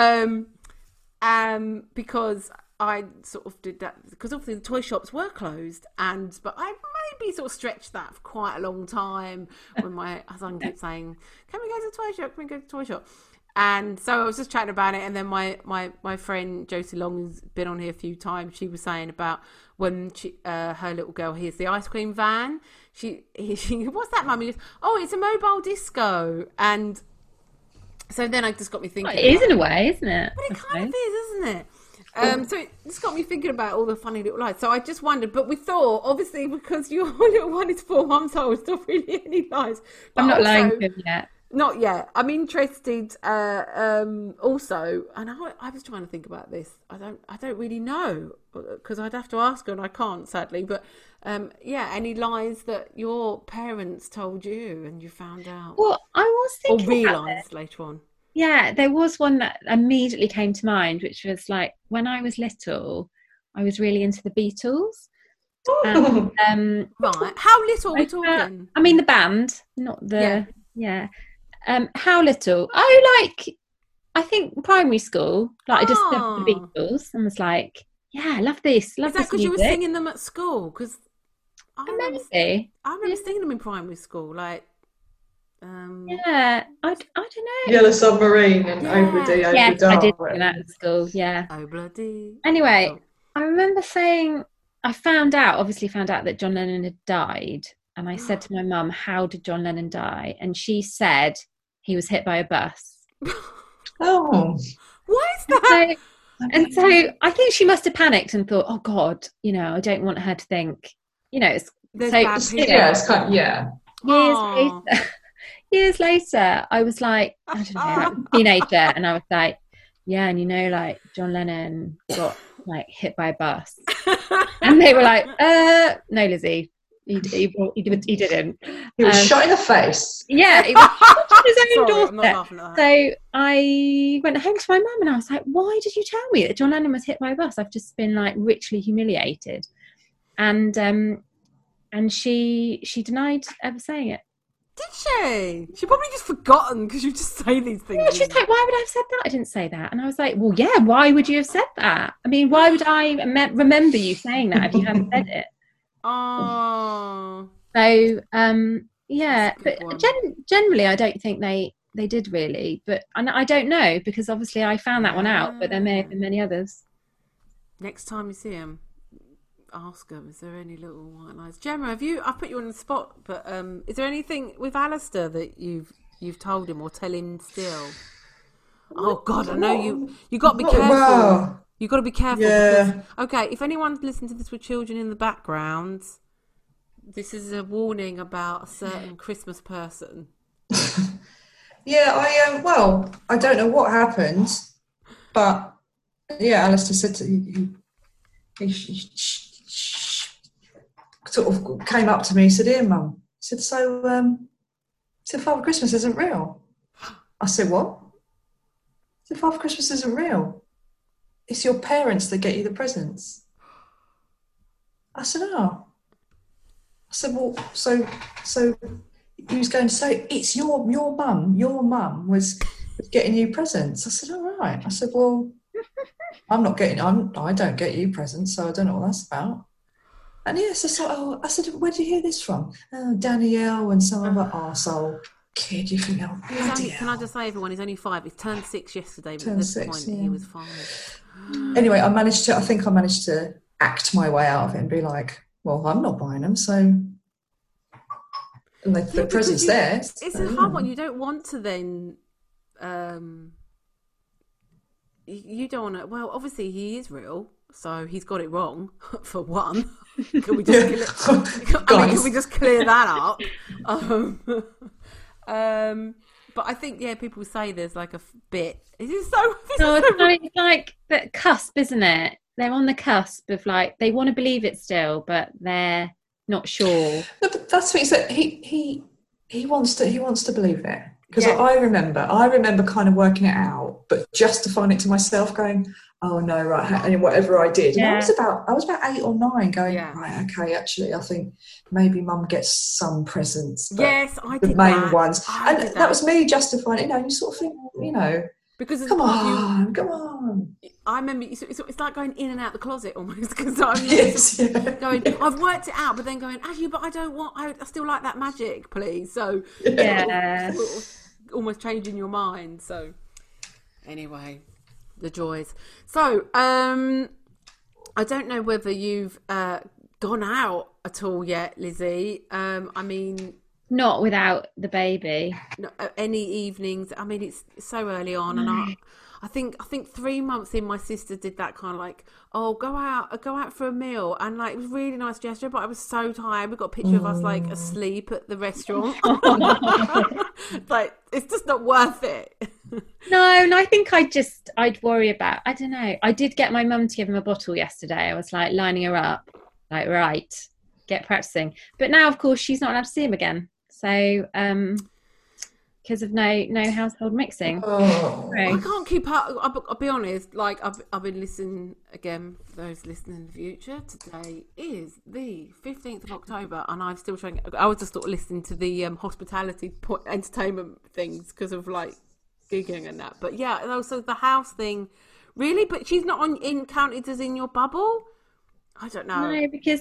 because I sort of did that because obviously the toy shops were closed, but I maybe sort of stretched that for quite a long time when my son kept saying, can we go to the toy shop? Can we go to the toy shop? And so I was just chatting about it, and then my friend Josie Long, who's been on here a few times, she was saying about when her little girl hears the ice cream van. She what's that, Mummy? Oh, it's a mobile disco. And so then I just got me thinking. Well, it is in a way, isn't it? But it kind of is, isn't it? So it just got me thinking about all the funny little lies. So I just wondered, but we thought, obviously, because your little one is 4 months old, it's not really any lies. But I'm not lying to him yet. Not yet. I'm interested also, and I was trying to think about this. I don't really know, because I'd have to ask her, and I can't, sadly. But any lies that your parents told you and you found out? Well, I was thinking or realised later on. Yeah, there was one that immediately came to mind, which was like when I was little, I was really into the Beatles. And, right. How little are we talking? I mean, the band, not the how little? I think primary school. Like I just loved the Beatles and was like, yeah, I love this. Love Is that because you were singing them at school? Because I remember singing them in primary school. Like, I don't know. Yellow Submarine and Obla-Dee, Yes, I did sing that at school. Yeah. Obla-Dee. Anyway, I remember saying, I obviously found out that John Lennon had died. And I said to my mum, how did John Lennon die? And she said he was hit by a bus. Oh. What is that? And so I think she must have panicked and thought, oh, God, I don't want her to think, it's Years later, I was like, I don't know, like a teenager. And I was like, yeah, and like John Lennon got like hit by a bus. And they were like, no, Lizzie. He didn't. He was shot in the face. Yeah, he was shot on his own doorstep. So I went home to my mum and I was like, "Why did you tell me that John Lennon was hit by a bus? I've just been like richly humiliated." And she denied ever saying it. Did she? She probably just forgotten because you just say these things. Yeah, she's like, "Why would I have said that? I didn't say that." And I was like, "Well, yeah. Why would you have said that? I mean, why would I remember you saying that if you hadn't said it?" Oh. So but generally I don't think they did really, but I don't know, because obviously I found that one out, but there may have been many others. Next time you see him, ask him, is there any little white lies? Gemma, I've put you on the spot, but is there anything with Alistair that you've told him or tell him still? Oh God, I know you got to be careful. Wow. You've got to be careful. Yeah. Because, okay, if anyone's listening to this with children in the background, this is a warning about a certain Christmas person. Yeah, I don't know what happened, but yeah, Alistair said he sort of came up to me and said, "Here, Mum." He said, "So Father Christmas isn't real." I said, "What?" He said, "Father Christmas isn't real. It's your parents that get you the presents." I said, "Oh." I said, "Well, so he was going to say it's your mum. Your mum was getting you presents." I said, "All right." I said, "Well, I don't get you presents, so I don't know what that's about." And yes, I said, "Where did you hear this from?" "Oh, Danielle and some other arsehole kid." You think, "Oh, bloody hell." Can I just say, everyone, he's only 5. He turned 6 yesterday, but at this point he was 5. Anyway, I managed to act my way out of it and be like, well, I'm not buying them, so, and the present's there. It's a hard one. You don't want to then, you don't want to, well, obviously he is real, so he's got it wrong, for one. Can we just can we just clear that up? But I think, people say there's like a bit. It's like the cusp, isn't it? They're on the cusp of like, they want to believe it still, but they're not sure. No, but that's what he said. He wants to believe it, because I remember kind of working it out, but justifying it to myself, going, oh no, right, and whatever I did. And I was about 8 or 9, going, right, okay, actually, I think maybe Mum gets some presents. Yes, I did the main that. ones, and that was me justifying it. You sort of think, because come on. I remember it's like going in and out the closet almost, because I'm going, I've worked it out, but then going, actually, but I still like that magic, please. So sort of almost changing your mind. So anyway, the joys. So I don't know whether you've gone out at all yet, Lizzie. I mean, not without the baby. No, any evenings. I mean, it's so early on, and I think 3 months in, my sister did that kind of like, oh, go out for a meal, and like, it was a really nice gesture, but I was so tired. We got a picture of us like asleep at the restaurant. Like, it's just not worth it. No, I think I'd worry about, I don't know. I did get my mum to give him a bottle yesterday. I was like lining her up, like, right, get practicing. But now, of course, she's not allowed to see him again. So, because of no household mixing. Oh. I can't keep up. I'll be honest. Like, I've been listening again. For those listening in the future, today is the 15th of October, and I'm still trying. I was just sort of listening to the hospitality entertainment things because of like gigging and that. But yeah, also the house thing, really. But she's not counted as in your bubble. I don't know.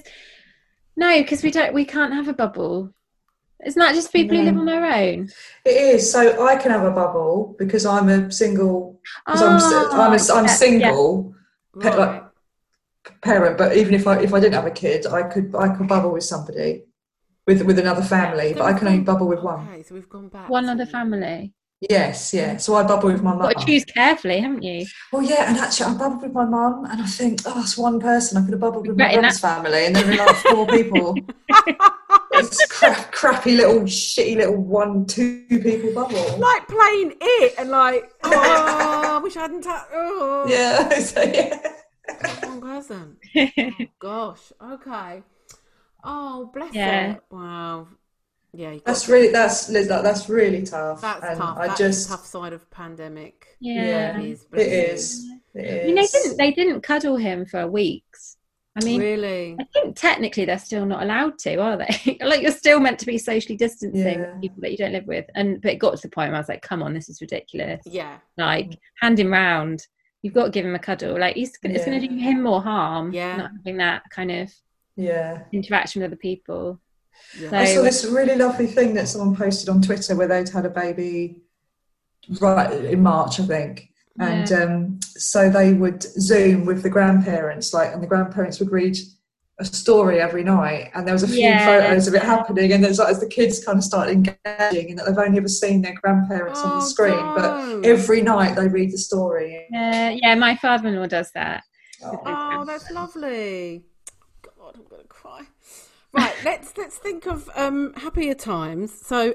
No, because we can't have a bubble. Isn't that just people who live on their own? It is. So I can have a bubble because I'm a single. Because I'm single, like parent. But even if I didn't have a kid, I could bubble with somebody, with another family. But I can only bubble with one. Okay, so we've gone back. One other family. Yes, yeah. So I bubble with my mum. You've got to choose carefully, haven't you? Well, yeah, and actually I bubbled with my mum, and I think, that's one person. I could have bubbled with my brother's family, and then we're like 4 people. It's crappy little, shitty little 1-2 people bubble. Like playing it, and like, I wish I hadn't. Yeah, so, yeah. One person. Oh, gosh. Okay. Oh, bless her. Wow. Yeah, that's really tough. That's and tough. That's the tough side of pandemic. Yeah, it is. I mean, they didn't cuddle him for weeks. I mean, really, I think technically they're still not allowed to, are they? Like, you're still meant to be socially distancing with people that you don't live with. But it got to the point where I was like, come on, this is ridiculous. Yeah, like, hand him round. You've got to give him a cuddle. Like, it's going to do him more harm. Yeah, not having that kind of interaction with other people. Yeah. So, I saw this really lovely thing that someone posted on Twitter where they'd had a baby right in March, I think. And so they would Zoom with the grandparents, and the grandparents would read a story every night, and there was a few photos of it happening, and there's as the kids kind of started engaging, and that they've only ever seen their grandparents on the screen, but every night they read the story. Yeah, my father-in-law does that. Oh, that's lovely. God, I'm gonna cry. Right, let's think of happier times. So,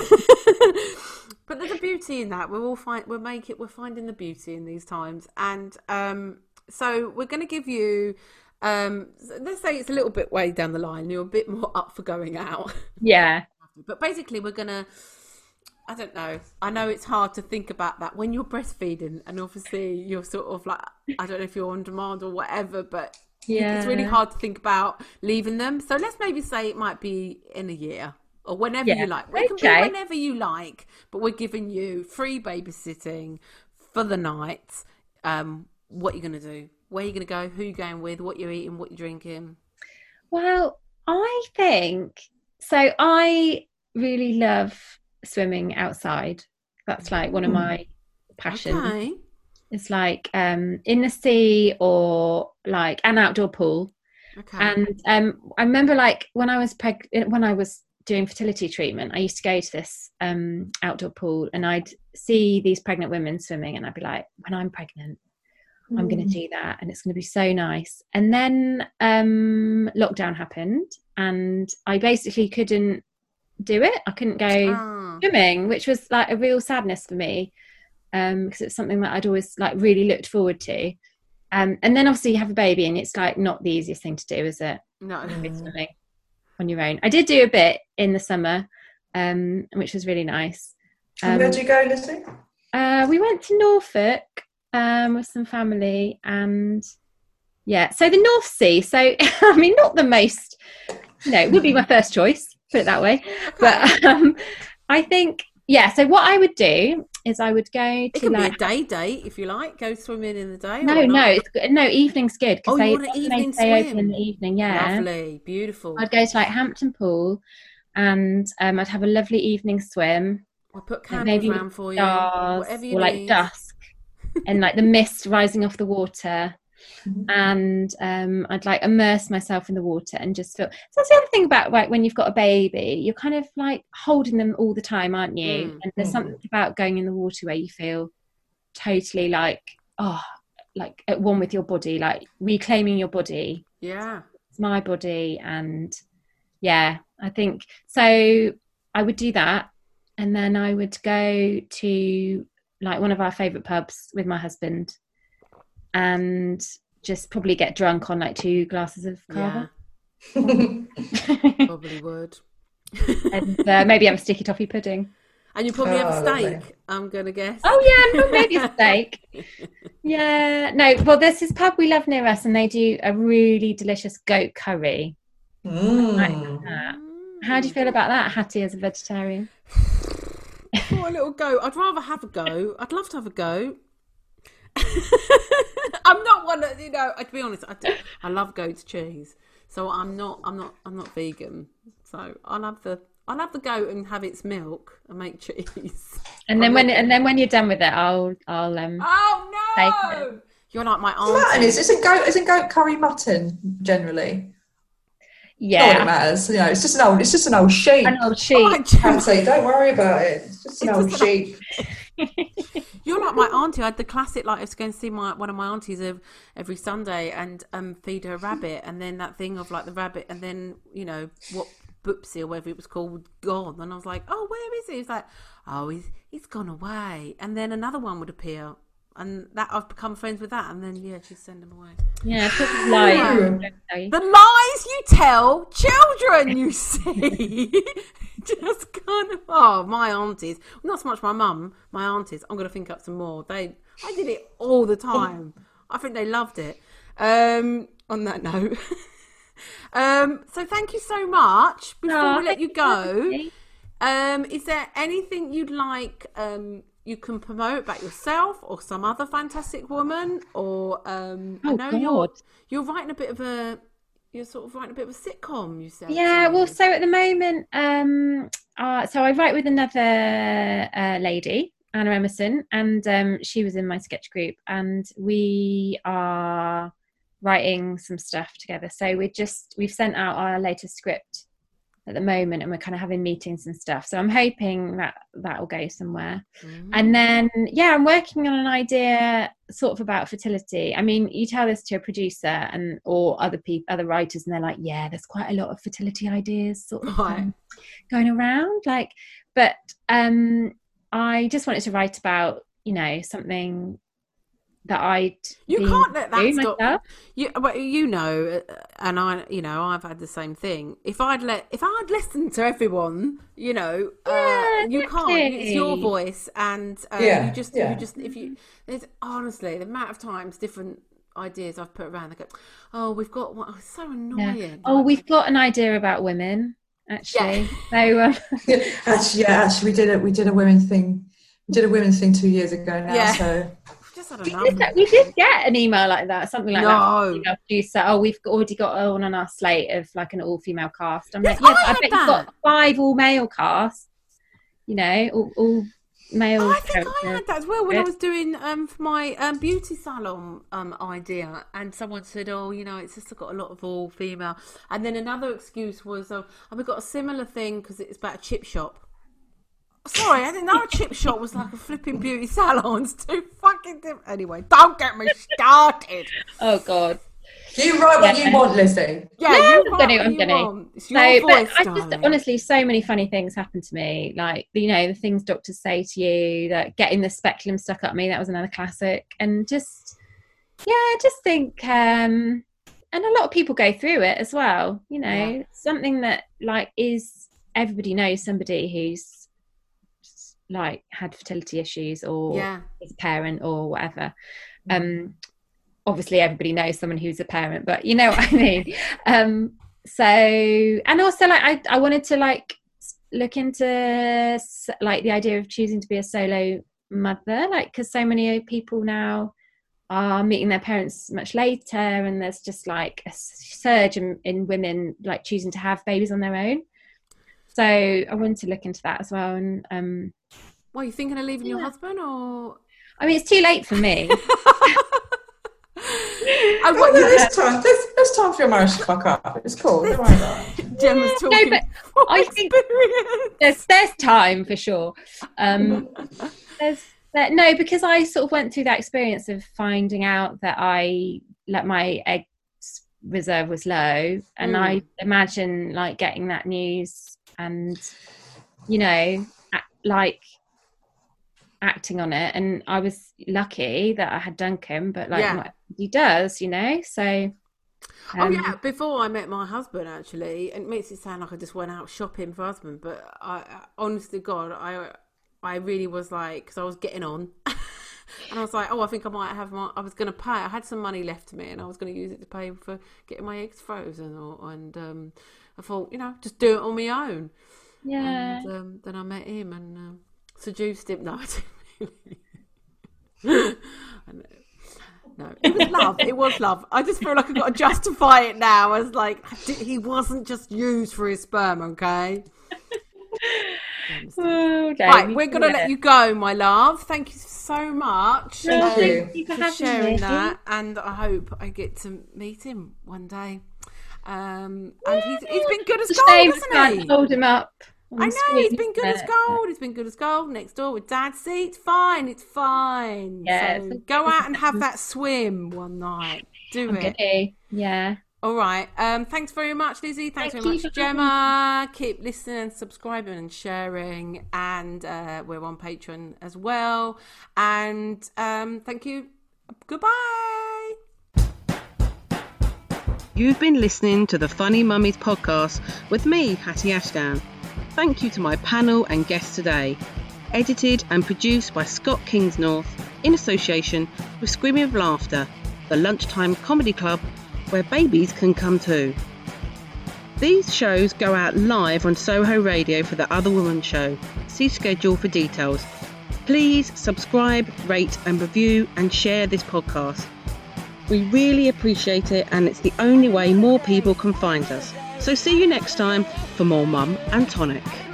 but there's a beauty in that. We're finding the beauty in these times, and so we're going to give you. Let's say it's a little bit way down the line. You're a bit more up for going out. Yeah. But basically, we're gonna. I don't know. I know it's hard to think about that when you're breastfeeding, and obviously you're sort of like, I don't know if you're on demand or whatever, but. Yeah, it's really hard to think about leaving them. So let's maybe say it might be in a year or whenever you like. It can be whenever you like, but we're giving you free babysitting for the night. What you're going to do? Where you're going to go? Who you're going with? What you're eating? What you're drinking? Well, I think so. I really love swimming outside. That's like one of my passions. Okay. It's like in the sea or like an outdoor pool. Okay. And I remember like when I was doing fertility treatment, I used to go to this outdoor pool, and I'd see these pregnant women swimming, and I'd be like, when I'm pregnant, I'm going to do that, and it's going to be so nice. And then lockdown happened, and I basically couldn't do it. I couldn't go swimming, which was like a real sadness for me, because it's something that I'd always like really looked forward to. And then obviously you have a baby, and it's like not the easiest thing to do, is it? No. Swimming on your own. I did do a bit in the summer, which was really nice. Where'd you go, Lizzie? We went to Norfolk with some family, and so the North Sea. So I mean, not the most, it would be my first choice, put it that way. Okay. But I think, so what I would do is I would go to, it could be a day date if you like. Go swimming in the day. No, evening's good, because you want an evening swim? Open in the evening. Yeah, lovely, beautiful. I'd go to like Hampton Pool, and I'd have a lovely evening swim. I'll put candles around for you, whatever you need. Like dusk, and like the mist rising off the water. And I'd like immerse myself in the water and just feel. So that's the other thing about like when you've got a baby, you're kind of like holding them all the time, aren't you? And there's something about going in the water where you feel totally like like at one with your body, like reclaiming your body. Yeah, it's my body. And I think so I would do that, and then I would go to like one of our favourite pubs with my husband, and just probably get drunk on like 2 glasses of cava. Probably would. And maybe have a sticky toffee pudding. And you probably have a steak, I'm gonna guess. Oh yeah, maybe a steak. Well, there's this pub we love near us, and they do a really delicious goat curry. Like that. How do you feel about that, Hattie, as a vegetarian? Oh, a little goat. I'd rather have a goat. I'd love to have a goat. I'm not one that, to be honest, I love goat's cheese, so I'm not vegan, so I'll have the goat and have its milk and make cheese. And then when you're done with it, I'll oh no, you're like my auntie. Mutton isn't goat curry mutton generally? Yeah, not what it matters. It's just an old sheep. An old sheep. Don't worry about it. It's just an old sheep. You're like my auntie. I had the classic, like I was going to see one of my aunties every Sunday and feed her rabbit, and then that thing of like the rabbit, and then what Boopsy or whatever it was called gone, and I was like, oh, where is he? He's like, oh, he's gone away, and then another one would appear, and that I've become friends with that, and then just send them away. Yeah, lies. The lies you tell children, you see. Just kind of my aunties, not so much my mum, my aunties. I'm going to think up some more. I did it all the time. I think they loved it. On that note, so thank you so much. Before we let you go, is there anything you'd like you can promote about yourself or some other fantastic woman, or I know you're writing a bit of a. You're sort of writing a bit of a sitcom, you said. Yeah, well, so at the moment, so I write with another lady, Anna Emerson, and she was in my sketch group, and we are writing some stuff together. So we've sent out our latest script at the moment, and we're kind of having meetings and stuff. So I'm hoping that will go somewhere. And then, I'm working on an idea sort of about fertility. I mean, you tell this to a producer or other writers, and they're like, yeah, there's quite a lot of fertility ideas sort of going around. Like, but I just wanted to write about, something that you can't let that stop myself. And I've had the same thing. If I'd listened to everyone, you can't. It's your voice, and there's honestly the amount of times different ideas I've put around. They go, oh, we've got one. Oh, it's so annoying. Yeah. Oh, we've got an idea about women, actually. So actually, we did a women's thing. We did a women's thing 2 years ago now. Yeah. So. We did get an email like that, something like that. Producer, we've already got one on our slate of like an all-female cast. I'm like, I bet you've got 5 all-male casts. All male I think character. I had that as well when I was doing for my beauty salon idea, and someone said, "Oh, you know, it's just got a lot of all female." And then another excuse was, "Oh, we got a similar thing because it's about a chip shop." Sorry, I didn't know a chip shop was like a flipping beauty salon. It's too fucking different. Anyway, don't get me started. Oh God. You write what you want, Lizzie. Yeah, I'm you gonna. It's your voice, but darling. honestly, so many funny things happen to me. Like, you know, the things doctors say to you, that getting the speculum stuck up me, that was another classic. And just, yeah, I just think, and a lot of people go through it as well. You know, something that like everybody knows somebody who's like had fertility issues or is a parent or whatever. Obviously everybody knows someone who's a parent, but you know what I mean. So, and also like I wanted to like look into like the idea of choosing to be a solo mother, like because so many people now are meeting their parents much later, and there's just like a surge in women like choosing to have babies on their own. So I wanted to look into that as well. And well, are you thinking of leaving your husband, or? I mean, it's too late for me. There's time for your marriage to fuck up. It's cool. Don't worry about it. Gemma's talking. No, but I think there's time for sure. Because I sort of went through that experience of finding out that my egg reserve was low, and I imagine like getting that news and, you know, like acting on it. And I was lucky that I had Duncan, but like not everybody does, you know. So before I met my husband, actually, and it makes it sound like I just went out shopping for husband, but I honestly, God, I really was like, because I was getting on and I was like, I think I might have I was going to pay, I had some money left to me and I was going to use it to pay for getting my eggs frozen, and I thought, you know, just do it on my own. And then I met him and seduced him. No, I didn't really. No, it was love. It was love. I just feel like I've got to justify it now as like, he wasn't just used for his sperm, okay? Okay, right, we're going to let you go, my love. Thank you so much thank you for sharing that, and I hope I get to meet him one day. And he's been good as gold, hasn't he? Hold him up. I know, he's been good as gold. He's been good as gold. Next door with Dad. See, it's fine. It's fine. Yeah, so go out and have that swim one night. Do it. Okay. Yeah. All right. Thanks very much, Lizzie. Thanks very much, Gemma. Keep listening, subscribing, and sharing. And we're on Patreon as well. And thank you. Goodbye. You've been listening to the Funny Mummies podcast with me, Hattie Ashdown. Thank you to my panel and guests today. Edited and produced by Scott Kingsnorth in association with Screaming with Laughter, the lunchtime comedy club where babies can come too. These shows go out live on Soho Radio for the Other Woman show. See schedule for details. Please subscribe, rate and review and share this podcast. We really appreciate it, and it's the only way more people can find us. So see you next time for more Mum and Tonic.